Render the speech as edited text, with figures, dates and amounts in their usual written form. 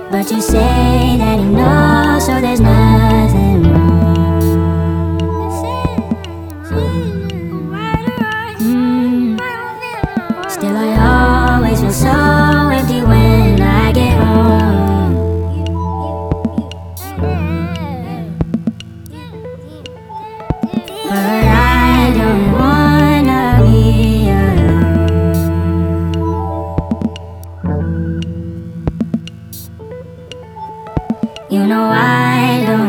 But you say that you know, so there's nothing wrong. Still I always feel so empty when I get home. But I don't wanna be alone. You know I don't